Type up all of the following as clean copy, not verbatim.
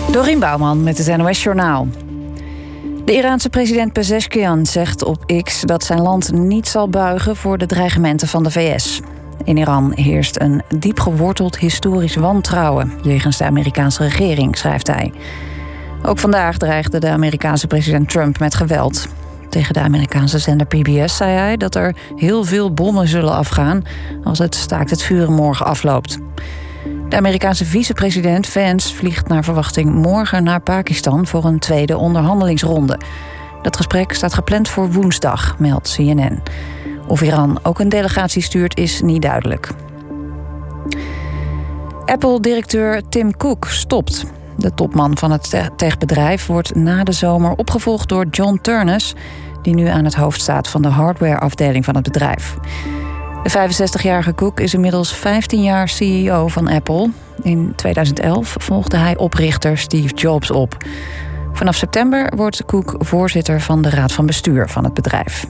Dorien Bouwman met het NOS Journaal. De Iraanse president Pezeshkian zegt op X dat zijn land niet zal buigen voor de dreigementen van de VS. In Iran heerst een diep geworteld historisch wantrouwen jegens de Amerikaanse regering, schrijft hij. Ook vandaag dreigde de Amerikaanse president Trump met geweld. Tegen de Amerikaanse zender PBS zei hij dat er heel veel bommen zullen afgaan als het staakt het vuren morgen afloopt. De Amerikaanse vicepresident Vance vliegt naar verwachting morgen naar Pakistan voor een tweede onderhandelingsronde. Dat gesprek staat gepland voor woensdag, meldt CNN. Of Iran ook een delegatie stuurt is niet duidelijk. Apple-directeur Tim Cook stopt. De topman van het techbedrijf wordt na de zomer opgevolgd door John Ternus, die nu aan het hoofd staat van de hardwareafdeling van het bedrijf. De 65-jarige Cook is inmiddels 15 jaar CEO van Apple. In 2011 volgde hij oprichter Steve Jobs op. Vanaf september wordt Cook voorzitter van de raad van bestuur van het bedrijf.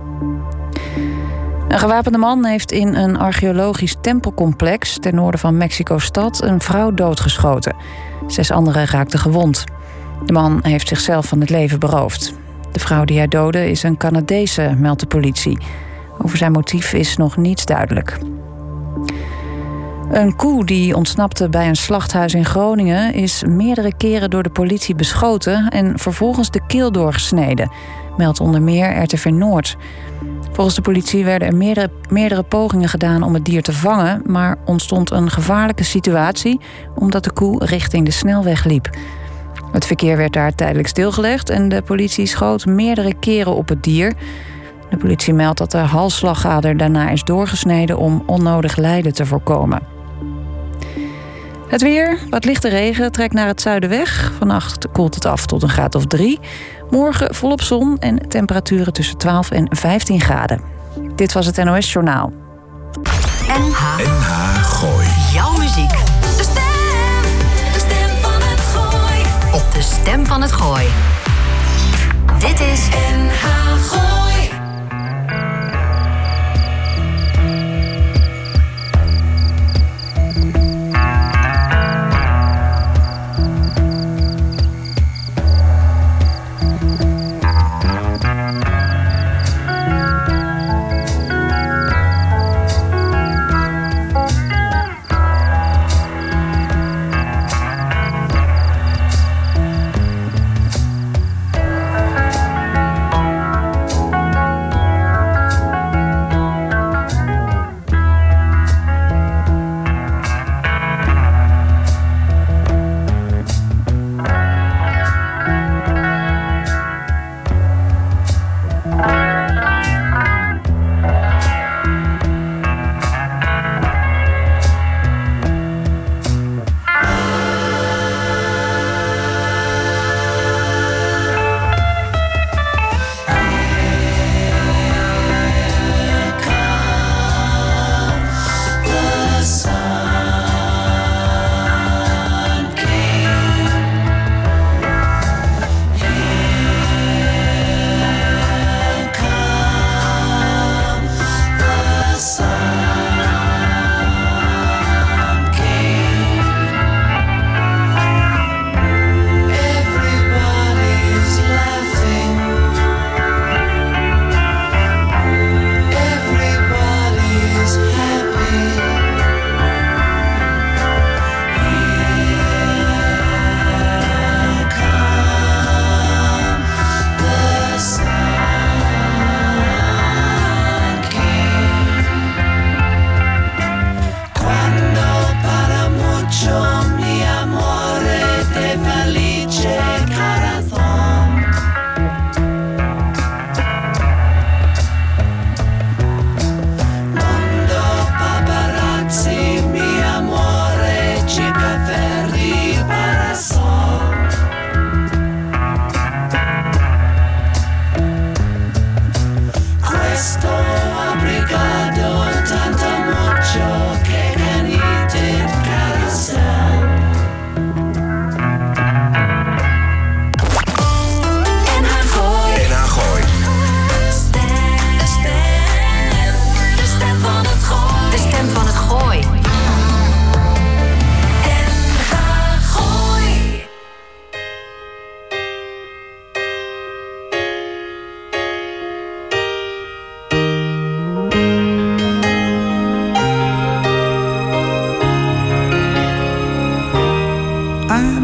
Een gewapende man heeft in een archeologisch tempelcomplex ten noorden van Mexico-stad een vrouw doodgeschoten. 6 anderen raakten gewond. De man heeft zichzelf van het leven beroofd. De vrouw die hij doodde is een Canadese, meldt de politie. Over zijn motief is nog niets duidelijk. Een koe die ontsnapte bij een slachthuis in Groningen is meerdere keren door de politie beschoten en vervolgens de keel doorgesneden, meldt onder meer RTV Noord. Volgens de politie werden er meerdere pogingen gedaan om het dier te vangen, maar ontstond een gevaarlijke situatie omdat de koe richting de snelweg liep. Het verkeer werd daar tijdelijk stilgelegd en de politie schoot meerdere keren op het dier. De politie meldt dat de halsslagader daarna is doorgesneden om onnodig lijden te voorkomen. Het weer, wat lichte regen, trekt naar het zuiden weg. Vannacht koelt het af tot een graad of 3. Morgen volop zon en temperaturen tussen 12 en 15 graden. Dit was het NOS Journaal. NH Gooi. Jouw muziek. De stem van het Gooi. Op de stem van het Gooi. Dit is NH Gooi.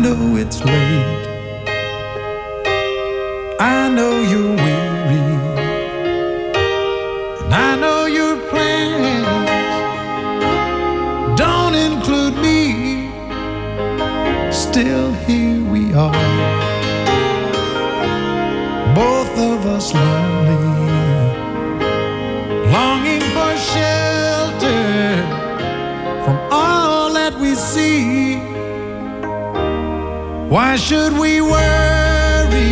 know it's late. I know you're weary, and I know your plans don't include me. Still here we are, both of us lonely, longing for shelter from all that we see. Why should we worry?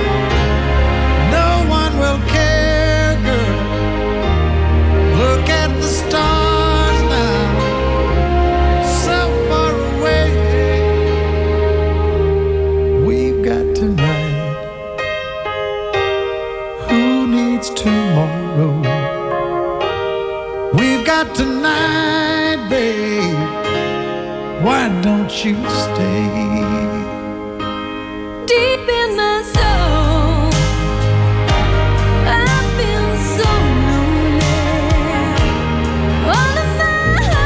No one will care, girl. Look at the stars now, so far away. We've got tonight. Who needs tomorrow? We've got tonight, babe. Why don't you stay? Deep in my soul, I've been so lonely. All of my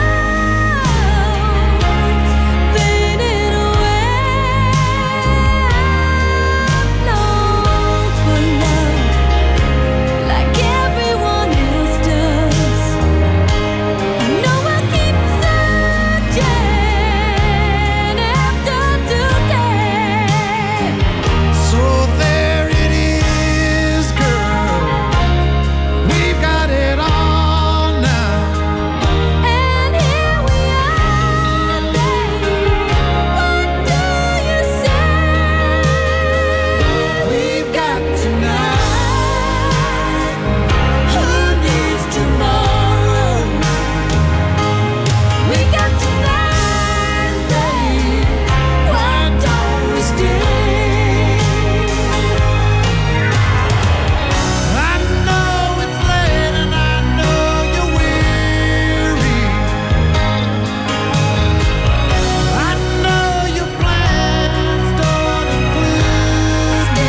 hopes faded away. I long for love like everyone else does. I know I keep searching after today. So there it is, girl. We've got it all now. And here we are, babe. What do you say? We've got tonight. Who needs tomorrow? We got tonight, babe. Why don't we stay? I know it's late and I know you're weary. I know your plans don't include me.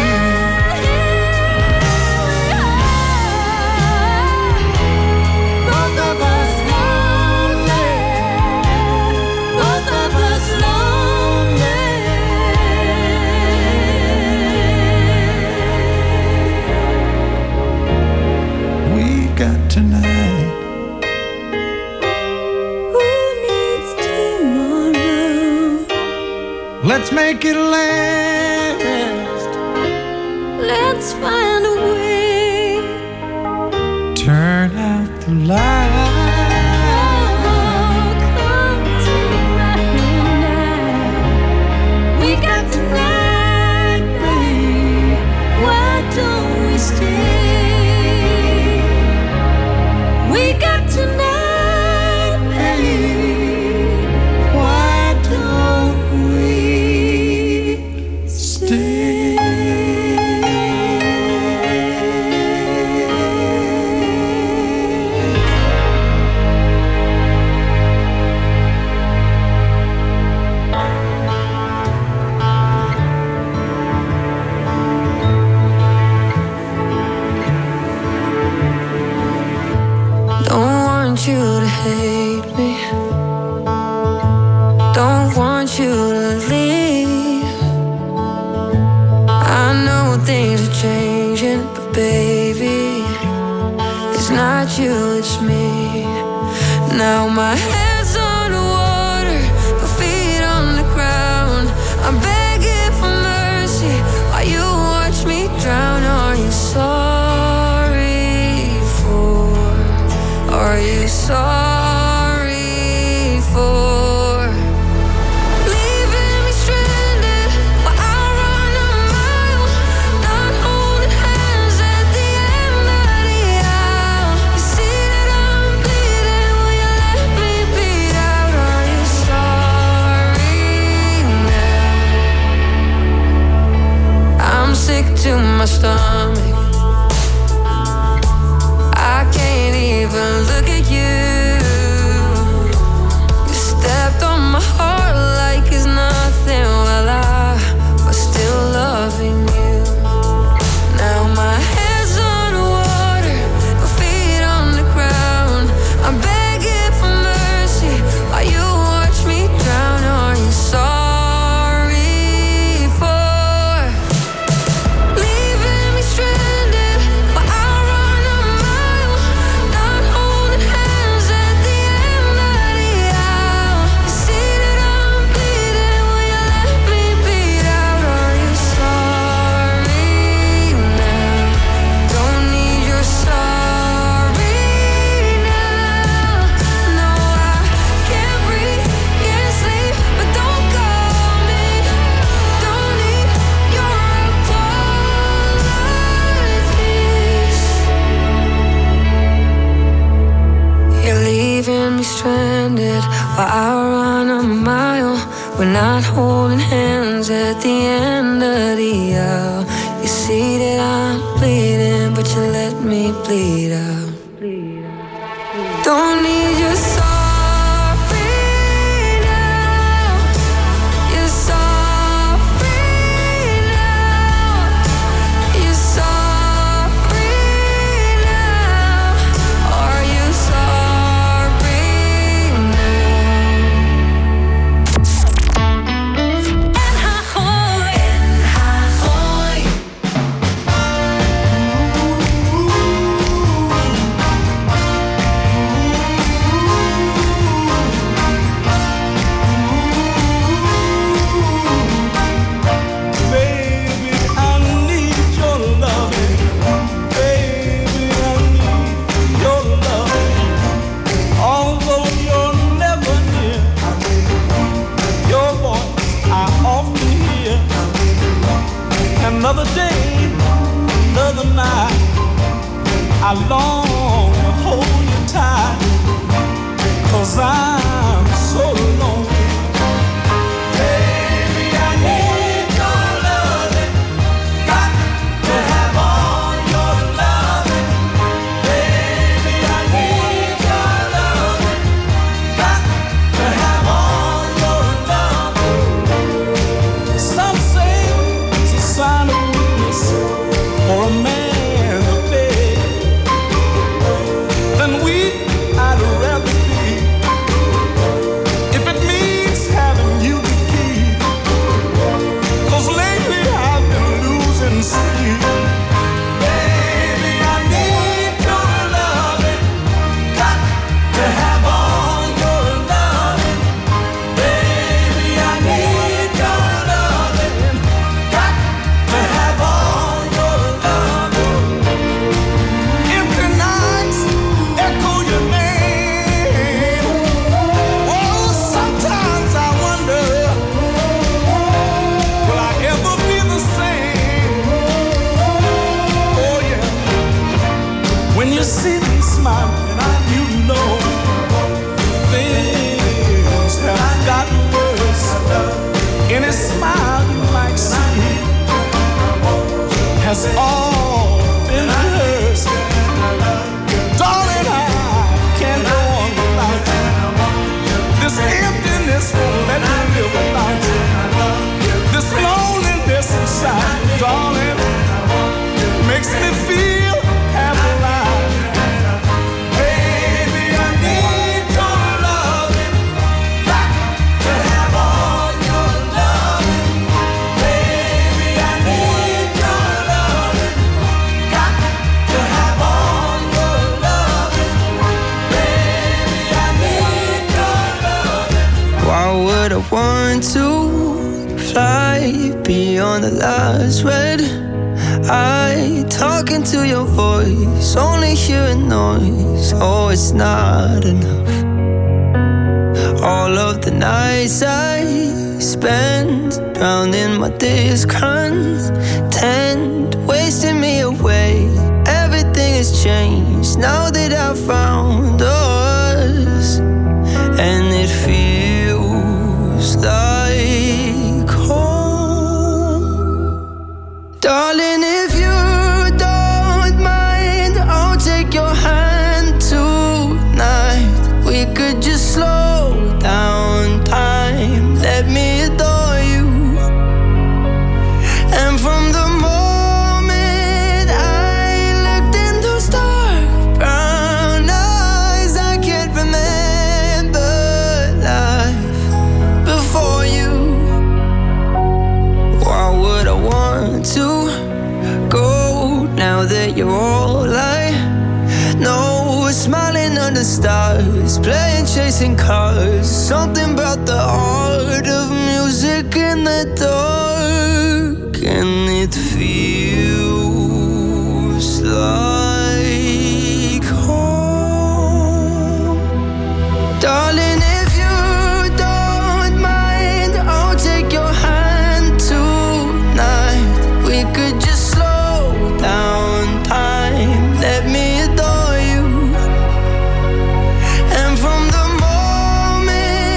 Both of us lonely. Both of us lonely. We've got tonight. Who needs tomorrow? Let's make it last. Let's find a way. Turn out the light. Oh, come tonight. We got tonight, babe. Why don't we stay? We got tonight, babe. Why don't we stay? Don't want you to hate me. Don't want you to leave. I know things are changing, but baby, it's not you, it's me. Now my head's underwater, my feet on the ground. I'm begging for mercy while you watch me drown. Are you sorry for? Are you sorry for leaving me stranded while I run a mile, not holding hands at the end of the aisle? You see that I'm bleeding, will you let me bleed out? Are you sorry now? I'm sick to my stomach. I can't even look at you. You stepped on my heart like it's nothing. Well, I was still loving you. Now my head's underwater, my feet on the ground. I'm begging for mercy while you watch me drown. Are you sorry While I run a mile, we're not holding hands at the end of the aisle. You see that I'm bleeding, but you let me bleed out. Don't need your sorry now. You're sorry now. You're sorry now. Are you sorry now? NH Gooi. NH Gooi. Baby, I need your loving. Baby, I need your loving. Although you're never near, your voice I often hear. Another day, another night, I long to hold you tight, 'cause I'm so lonely. Baby, I need your loving. Got to have all your loving. Baby, I need your loving. Got to have all your loving. Some say it's a sign of weakness for a man to beg. Then weak I'd rather be, if it means having you to keep. 'Cause lately I've been losing sleep. Baby, I need your loving. Got to have all your loving. Baby, I need your loving. Got to have all your loving. Empty nights echo your name. Oh, sometimes I wonder, will I ever be the same? Oh yeah. When you see me smiling, you know things have gotten worse. Any smile you might see has all been rehearsed. Darling, I can't go on without you. This emptiness won't let me live without you. This loneliness inside, darling, makes me feel half alive. Baby, I need your loving. Got to have all your loving. Baby, I need your loving. Got to have all your loving. Baby, I need your loving. Why would I want to fly beyond the last red eye? Talking to your voice, only hearing noise. Oh, it's not enough. All of the nights I spent drowning my discontent, wasting me away. Everything has changed now that I found us, and it feels like home. Darling, if you don't mind, I'll take your hand tonight. We could just slow down time. Let me adore you. And from the moment I looked in those dark brown eyes, I can't remember life before you. Why would I want to go now that you're all I know? Smiling under stars, playing chasing cars. Something about the art of music in the dark, and it feels like home. Darling, if you don't mind, I'll take your hand tonight. We could just slow down time. Let me adore you. And from the moment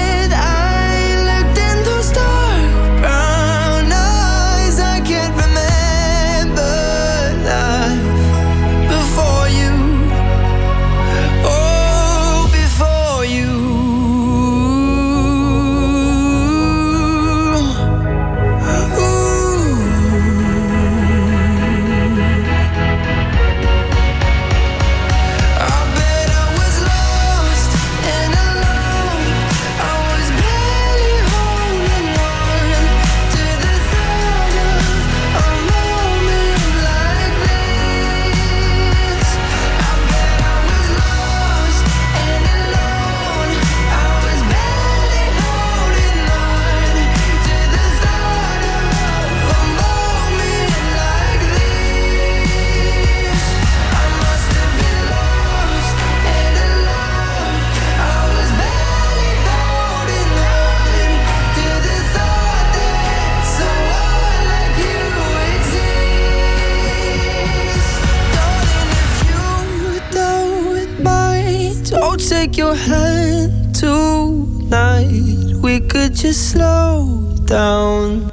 take your hand tonight, we could just slow down.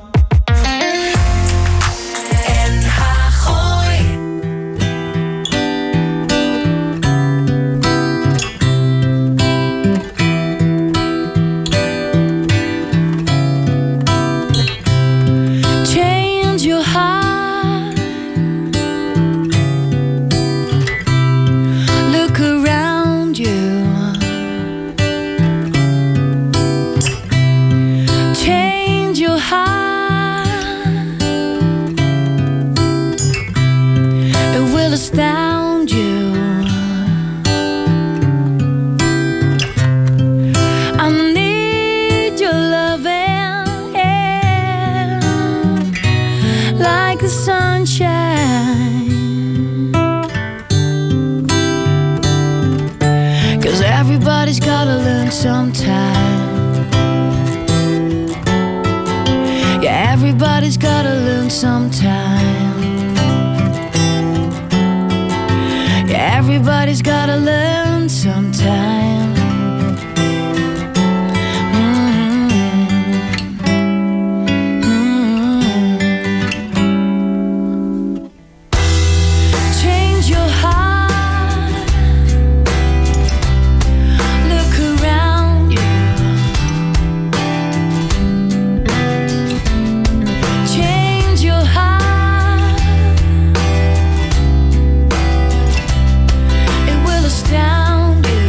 Astound you. I need your loving, yeah, like the sunshine. 'Cause everybody's gotta learn sometime. Yeah, everybody's gotta learn sometime. Everybody's gotta learn sometime. Change your heart. Look around you. Change your heart. Astound you.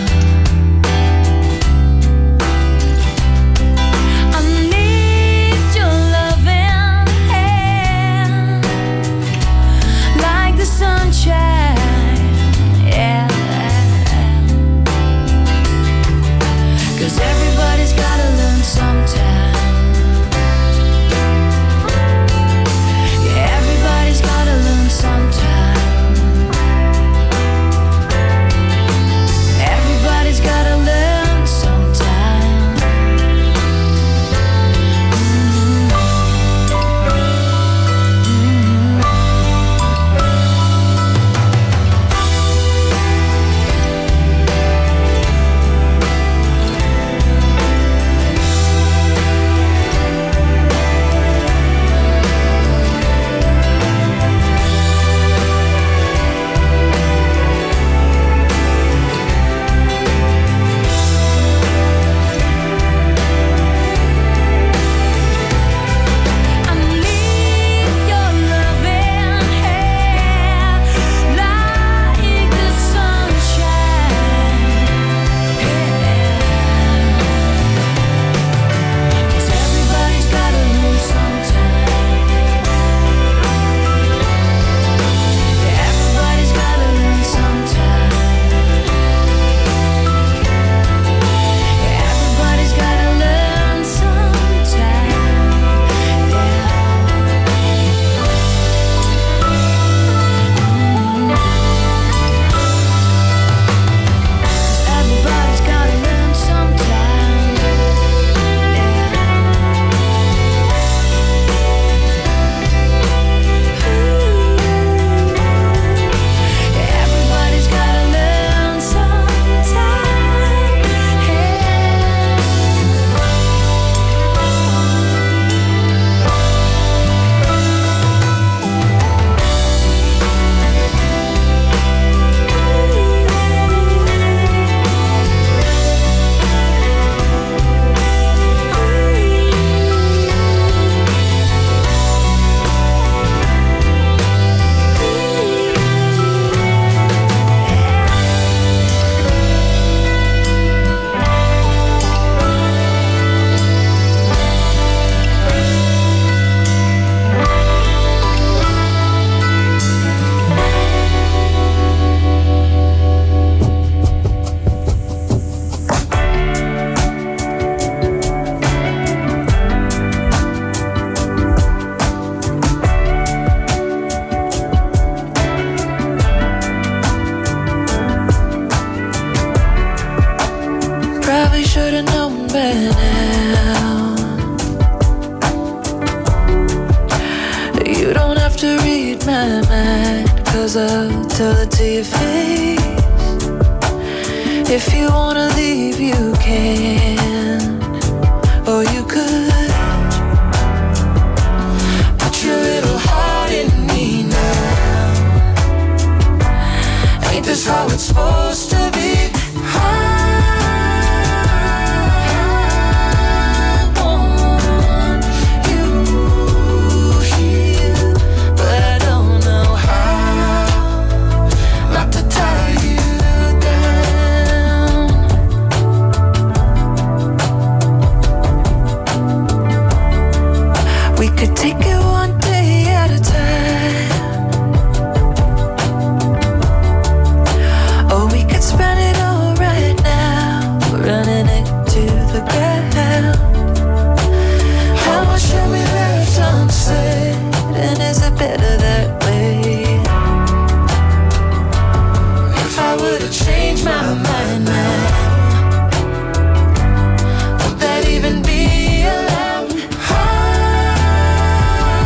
I need your loving hand, like the sunshine, yeah. 'Cause everybody's gotta learn sometime. Yeah, everybody's gotta learn sometime. Everybody's gotta learn sometime. my mind, 'cause I'll tell it to your face. If you wanna leave, you can, or you could put your little heart in me now. Ain't this how it's supposed to be? Could take it one day at a time, or we could spend it all right now, running it to the ground. How much have we left unsaid, and is it better that way? If I were to change my mind now, would that even be allowed?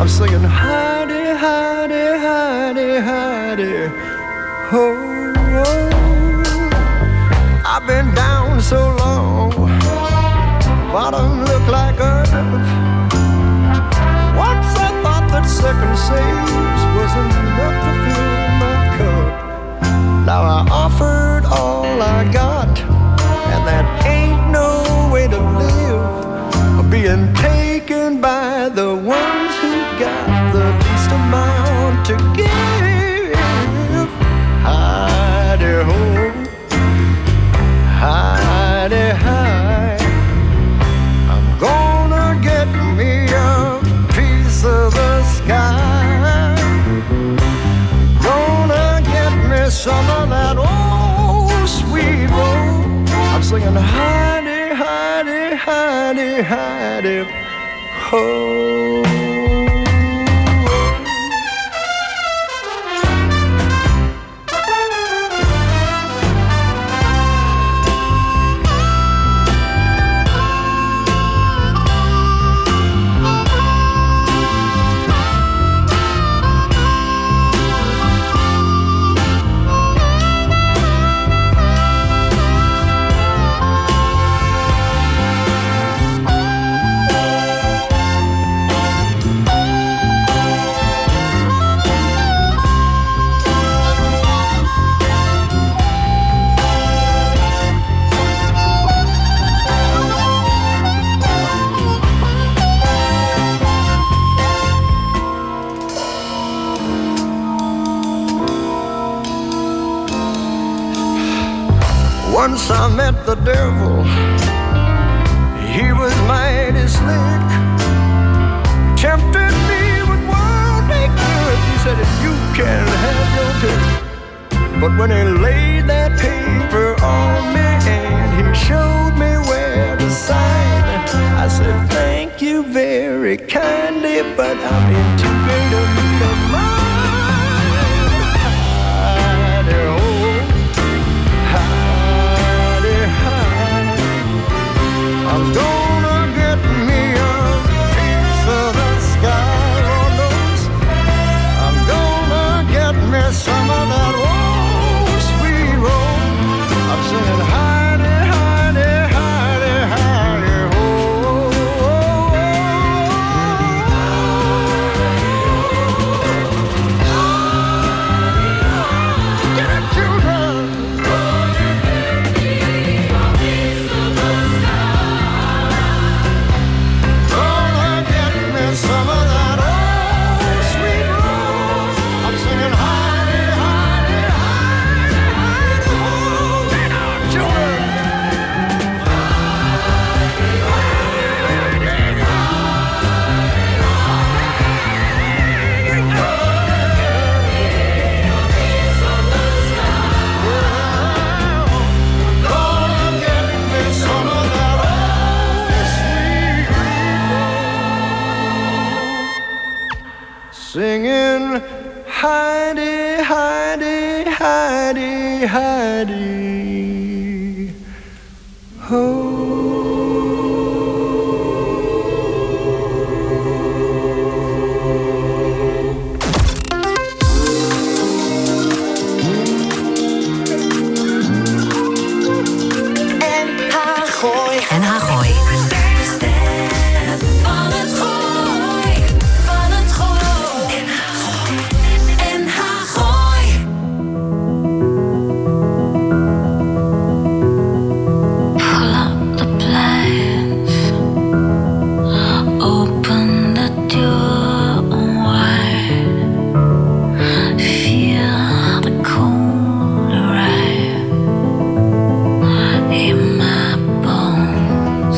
I'm singing Heidi, Heidi, Heidi, Heidi, ho, oh. I've been down so long, bottom look like earth. Once I thought that second saves was enough to fill my cup. Now I offered all I got, and that ain't no way to live. Being taken by the ones who got the least amount to give. Heidi ho, Heidi hi. I'm gonna get me a piece of the sky. Gonna get me some of that old sweet roll. I'm singing Heidi, Heidi, Heidi, Heidi, ho. Once I met the devil, he was mighty slick. Tempted me with worldly goods. He said, if you can have your pick. But when he laid that paper on me and he showed me where to sign, I said, thank you very kindly, but I'm in too great a need of mine. I'm gonna get me a piece of the sky, Lord knows. I'm gonna get me some of that old sweet roll. I'm singing Heidi, Heidi, Heidi, Heidi, ho, oh, oh, oh. Get it, children. Some of that old sweet roll. I'm singing Heidi, Heidi, Heidi, Heidi, ho. Get out, children. Gonna get me some of that old sweet roll. Singing Heidi, Heidi, Heidi, Heidi, ho. NH Gooi. Van het Gooi. Van het Gooi. NH Gooi. Pull up the blinds, open the door wide, feel the cold arrive in my bones,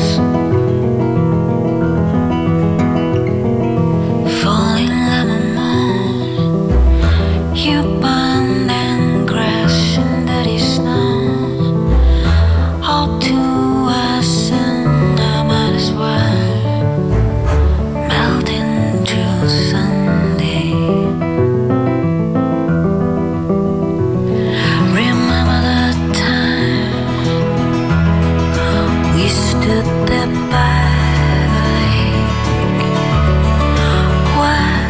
falling like a moon. You burn and crash in dirty snow. All to us, and I might as well melt into Sunday. Remember the time we stood there by the lake, where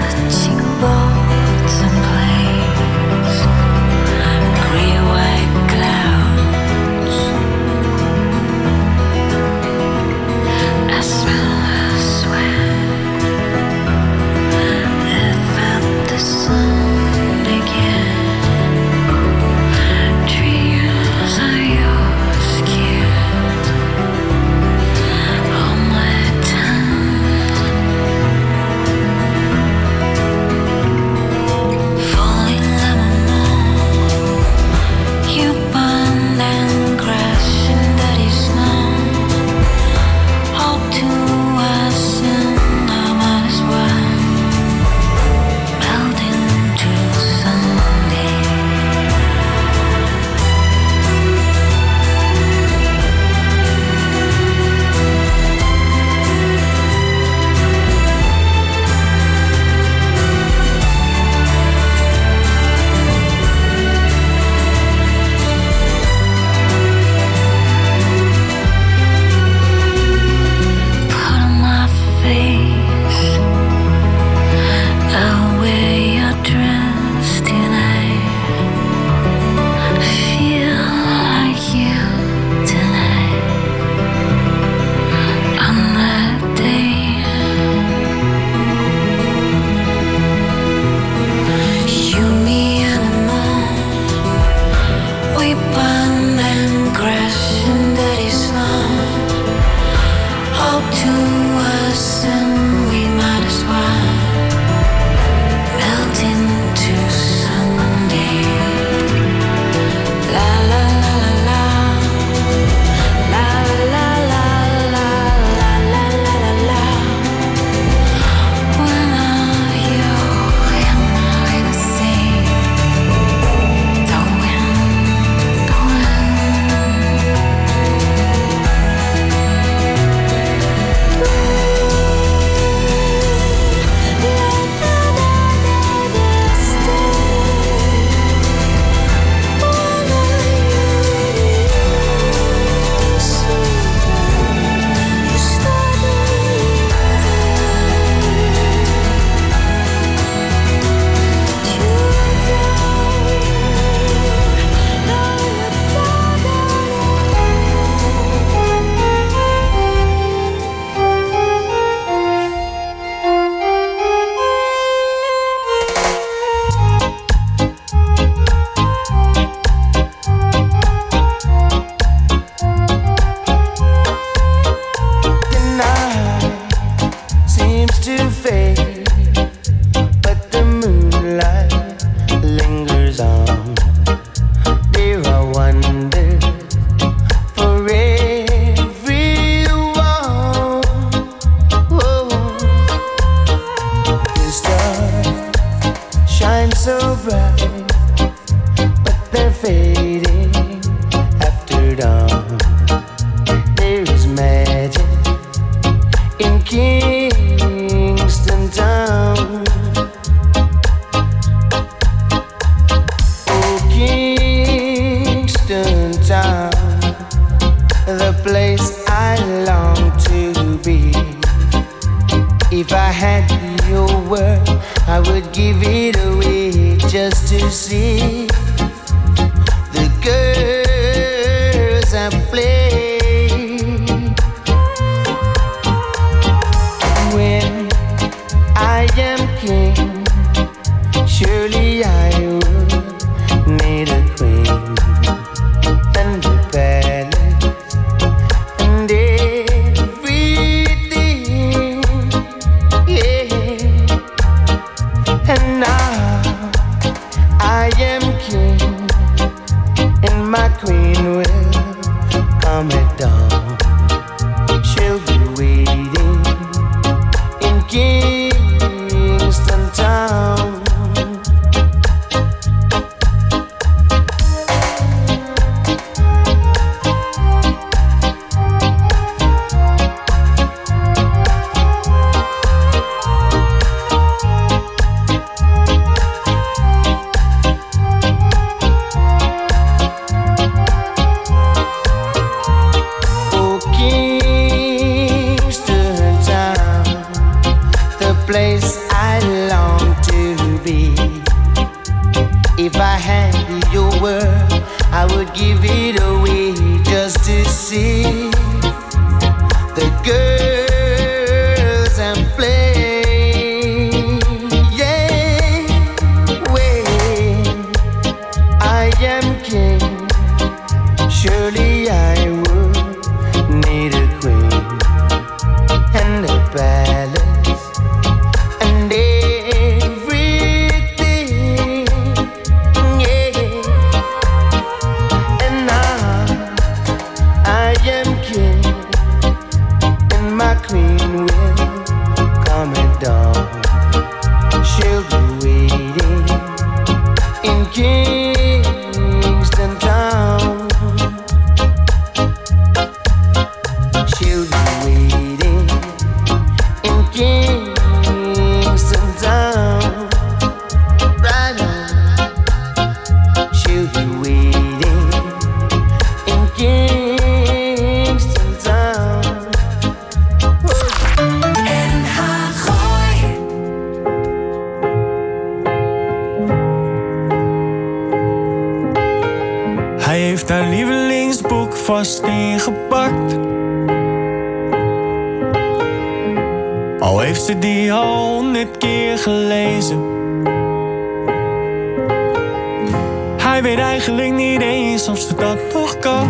had your word, I would give it away just to see the girls I play. When I am king, surely I would need a queen and a palace and everything, yeah. And now I am king, and my queen will come at dawn. She'll be waiting in Kingston Town. Oh, Kingston Town, the place I long to be. If I had your word, I would give it away just to see the girls and play. Yeah, when I am king, surely I would need a queen and a palace and everything, yeah. And now I am king, and my queen will come at dawn. She'll be waiting in Kingston Town. She'll be waiting in Kingston Town. Right now, she'll be waiting in Kingston Town. NH Gooi. Hij heeft haar lievelingsboek vast ingepakt. Al heeft ze die al 100 keer gelezen. Hij weet eigenlijk niet eens of ze dat nog kan.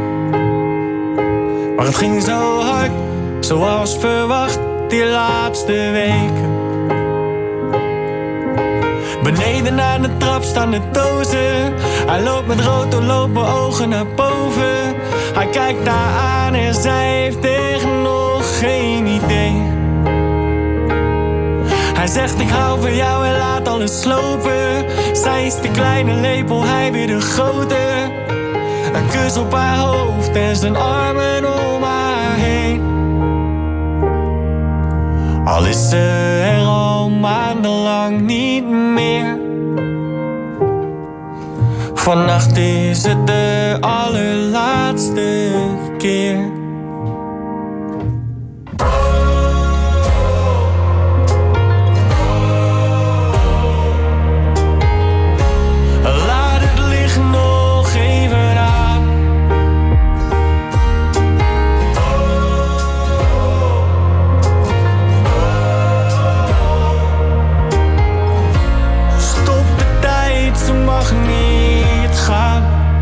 Maar het ging zo hard, zoals verwacht, die laatste weken. Beneden aan de trap staan de dozen. Hij loopt met rood doorlopen ogen naar boven. Hij kijkt haar aan en zij heeft echt nog geen idee. Hij zegt ik hou van jou en laat alles slopen. Zij is de kleine lepel, hij weer de grote. Een kus op haar hoofd en zijn armen om haar heen. Al is ze er al maandenlang niet meer. Vannacht is het de allerlaatste keer. Laat het licht nog even aan. Stop de tijd, ze mag niet gaan.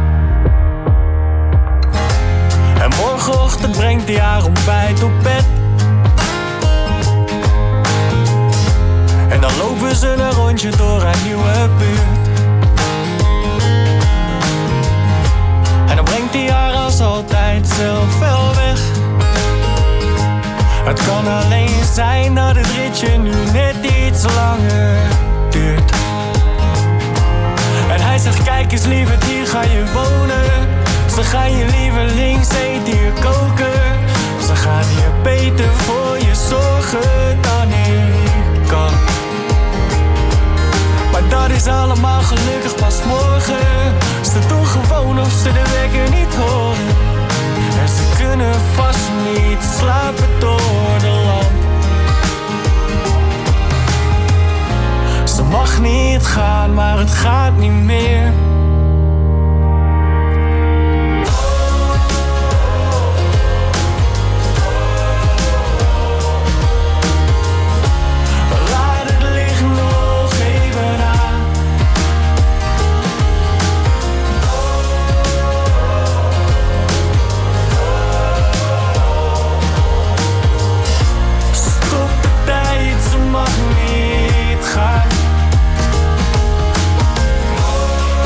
En morgenochtend brengt hij haar ontbijt op bed. En dan lopen ze een rondje door haar nieuwe buurt. En dan brengt hij haar als altijd zelf wel weg. Het kan alleen zijn dat het ritje nu net iets langer duurt. En hij zegt kijk eens lieverd, hier ga je wonen. Ze gaan je lievelingseten hier koken. Ze gaan hier beter voor je zorgen dan ik kan. Maar dat is allemaal gelukkig pas morgen. Ze doen gewoon of ze de wekker niet horen. En ze kunnen vast niet slapen door de lamp. gaan, maar het gaat niet meer. Laat het liggen nog even aan. Stop de tijd, ze mag niet gaan.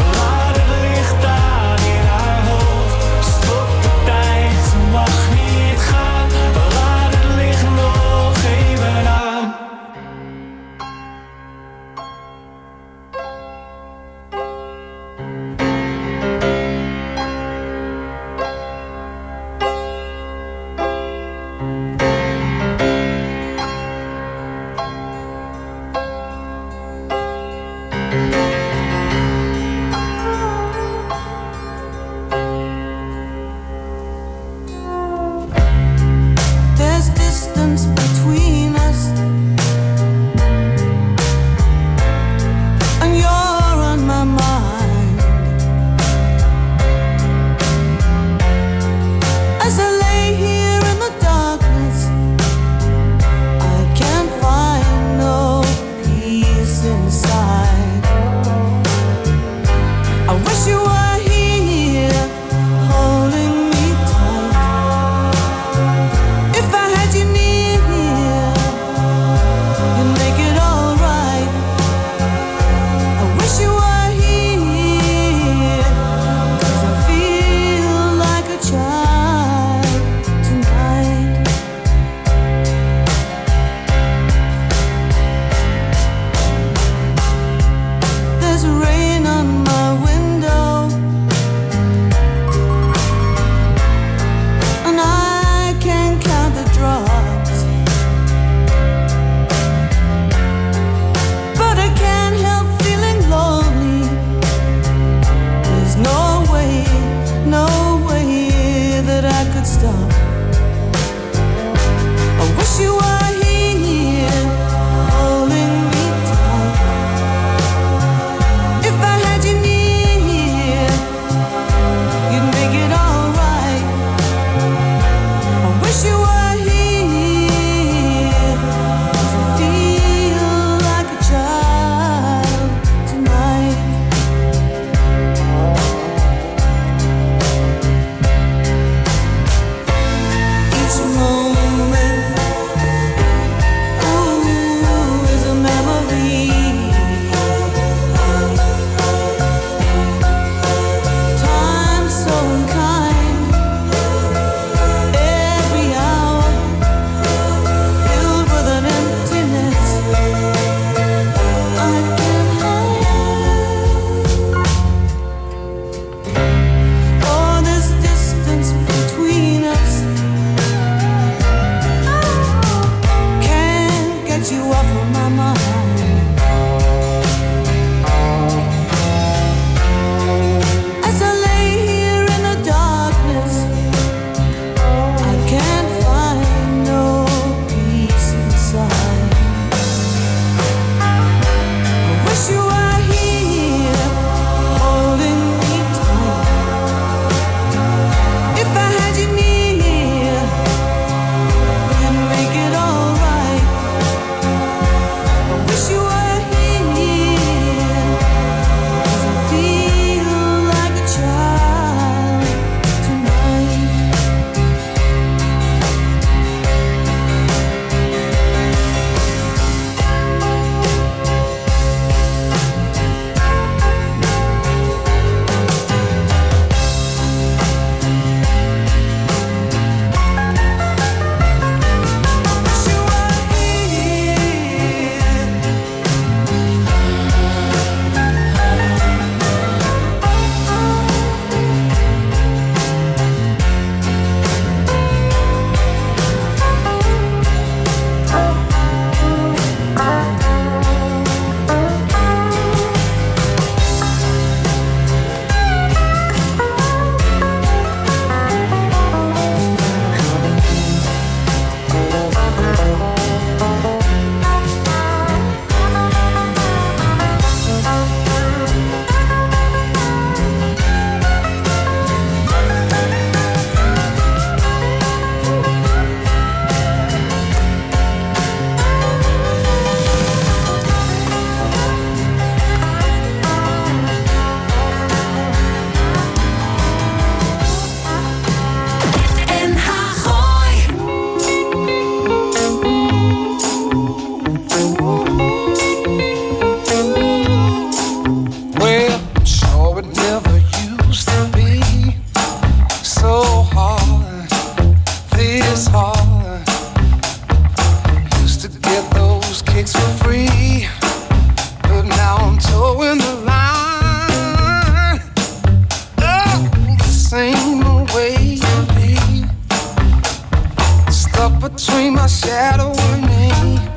between my shadow and me.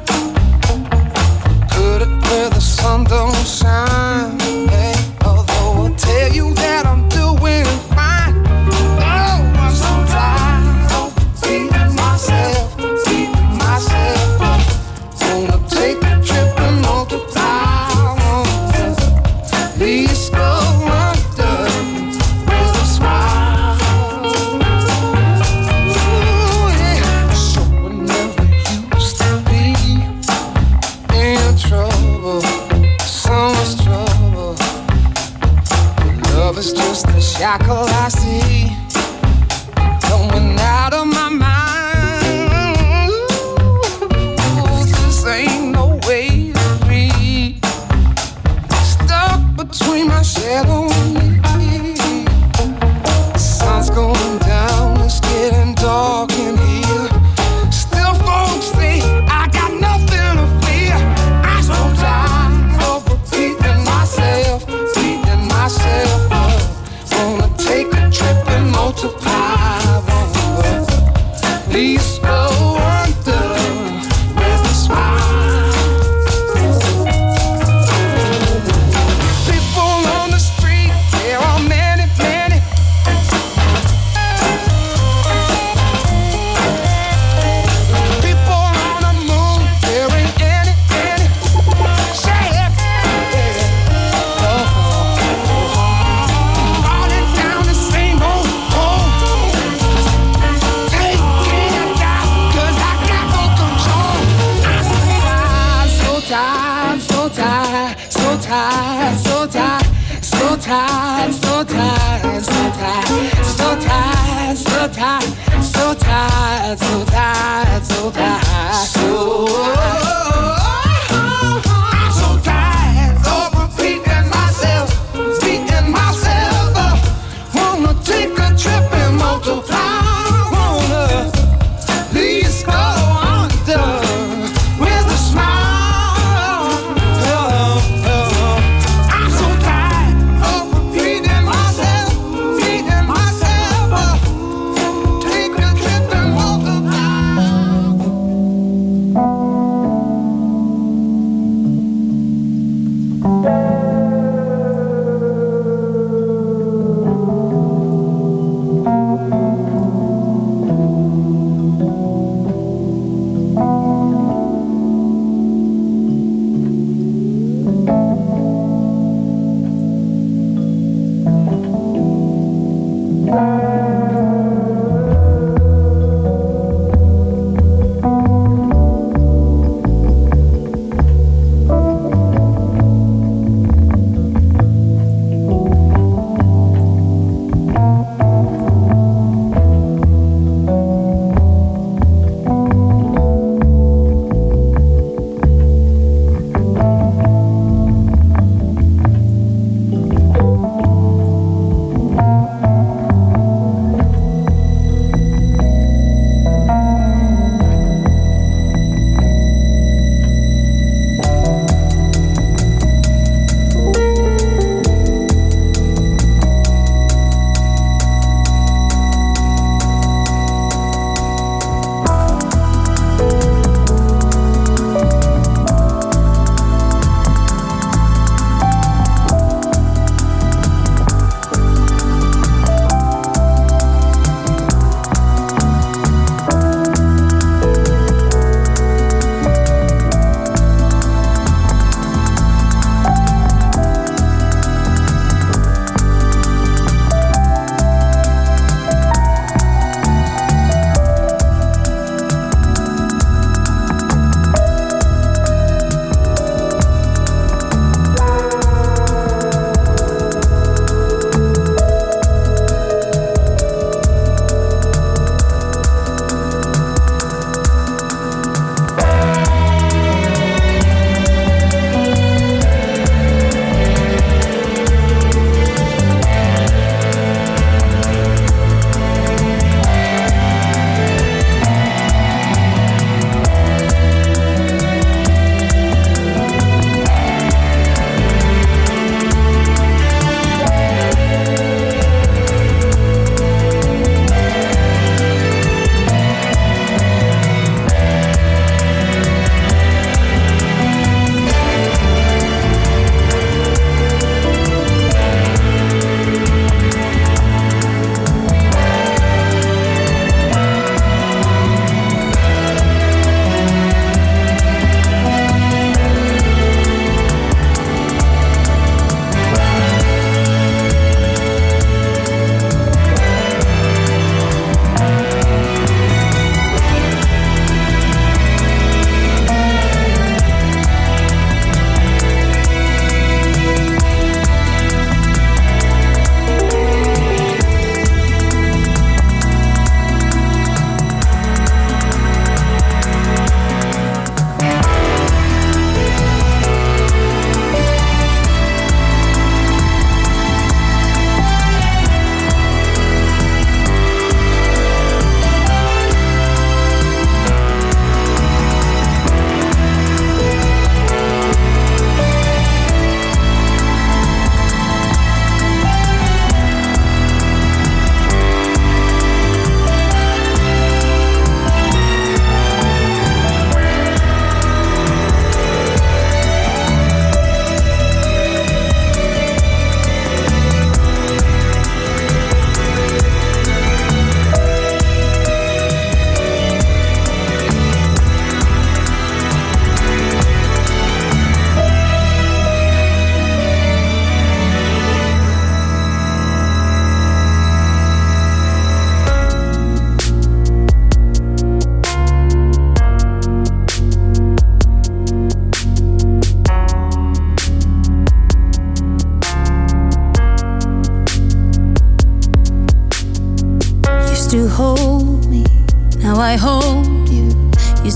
Put it where the sun don't shine. Hey, although I tell you that I'm doing fine. Oh, I'm so tired of beating myself, beating myself up. Wanna take a trip and multiply. Please go under with a smile. Ooh, yeah. So I never used to be in trouble, so much trouble. But love is just a shackle I see, going out of my mind. Ooh, this ain't no way to be. Stuck between my shadow and me. The sun's going down, it's getting dark in here. Still folks say I got nothing to fear. I'm so tired of repeating myself, beating myself up. Wanna take a trip and multiply. Please go under with a smile. People on the street, there are many, many. People on the moon, there ain't any, any. Say it, falling down the same old hole. Take it out, 'cause I got no control. I'm so tired, so tired, so tired, so tired, so tired, so tired, so tired, so tired, so tired, so tired, so tired, so tired, so I'm so tired of repeating myself, beating myself up. Wanna take a trip and multiply. Wanna please go under with a smile. I'm so tired of repeating myself, beating myself up. Take a trip and multiply.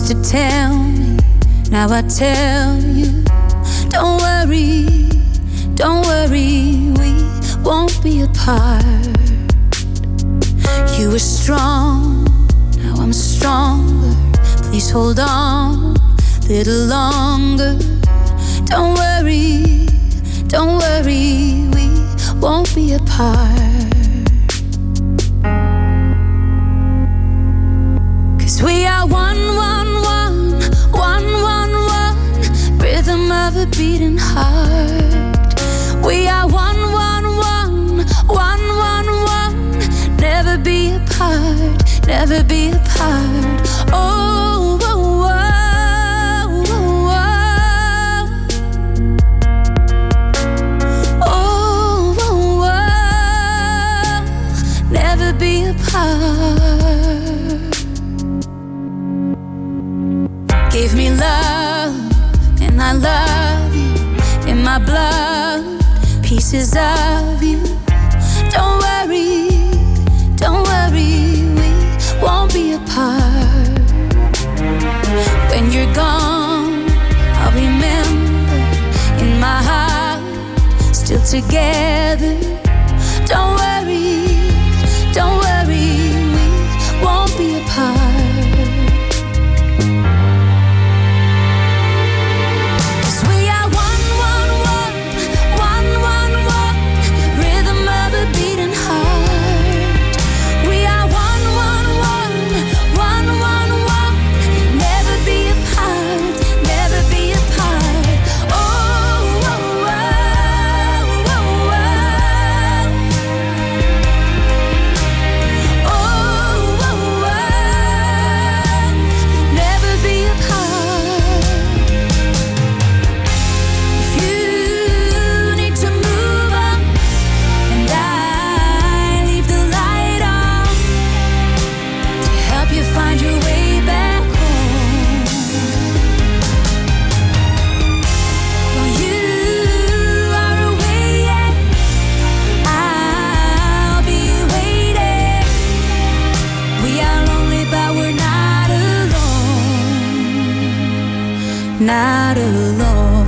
used to tell me, now I tell you, don't worry, we won't be apart. You were strong, now I'm stronger. Please hold on a little longer. Don't worry, we won't be apart. 'Cause we are one, rhythm of a beating heart. We are one, never be apart, never be apart. Oh, oh, oh, oh, oh, oh, oh, never be apart. Give me love, and I love you in my blood, pieces of you. Don't worry, we won't be apart. When you're gone, I'll remember in my heart, still together. Don't worry, we won't be apart. Not alone.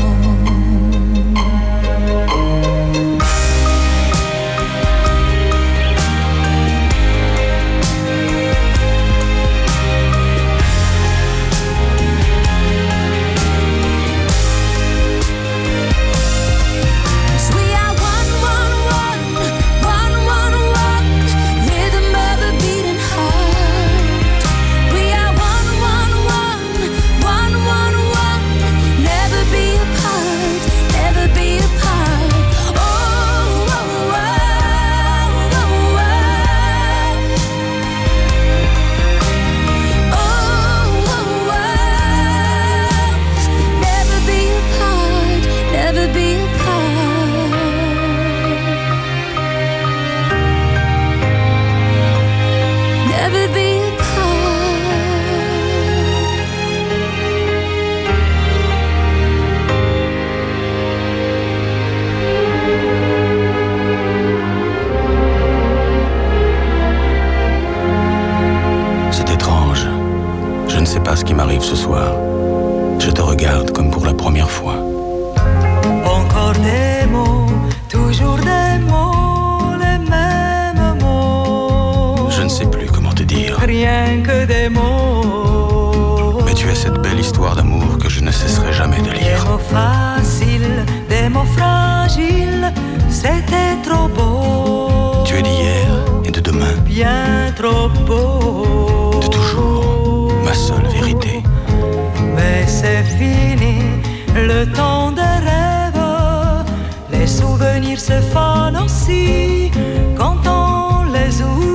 Ce qui m'arrive ce soir. Je te regarde comme pour la première fois. Encore des mots, toujours des mots, les mêmes mots. Je ne sais plus comment te dire. Rien que des mots. Mais tu es cette belle histoire d'amour que je ne cesserai jamais de lire. Des mots faciles, des mots fragiles, c'était trop beau. Tu es d'hier et de demain. Bien trop beau. De toujours, ma seule vérité. Mais c'est fini, le temps des rêves. Les souvenirs se fanent aussi quand on les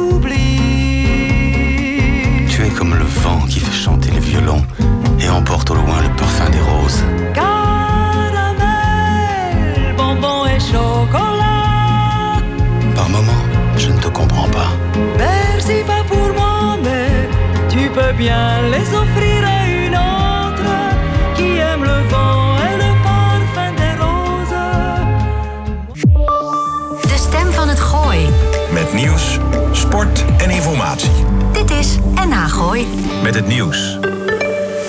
oublie. Tu es comme le vent qui fait chanter les violons et emporte au loin le parfum des roses. Caramel, bonbons et chocolat. Par moments, je ne te comprends pas. Merci pas pour moi, mais tu peux bien les offrir à une autre qui aime le vent et le parfum des roses. De stem van het Gooi. Met nieuws, sport en informatie. Dit is NH Gooi. Met het nieuws.